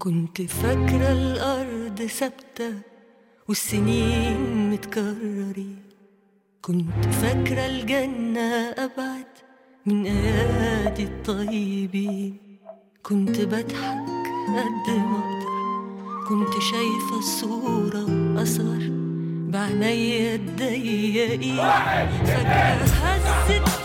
كنت فاكرة الأرض ثابتة والسنين متكررين، كنت فاكرة الجنة أبعد من أيادي الطيبين، كنت بضحك قد ما أقدر، كنت شايفة الصورة أصغر بعناية الضيقين. فجأة هزت